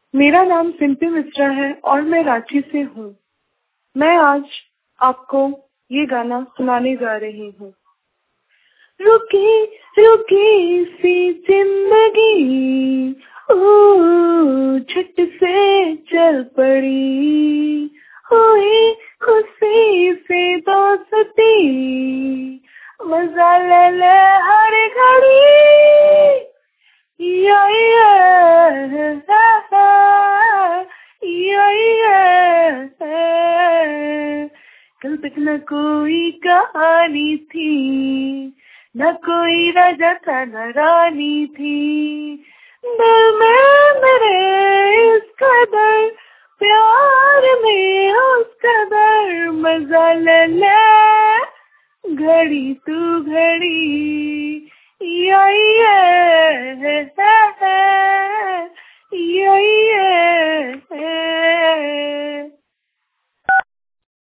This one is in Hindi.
मेरा नाम सिंपी मिश्रा है और मैं रांची से हूँ। मैं आज आपको ये गाना सुनाने जा रही हूँ। रुकी रुकी सी जिंदगी झट से चल पड़ी, हुई खुशी से दोस्ती, मजा ले ले हर घड़ी। कल तक न कोई कहानी थी, न कोई राजा था न रानी थी, दिल में मेरे इस कदर, प्यार में उस कदर, मजा ले ले घड़ी तू घड़ी।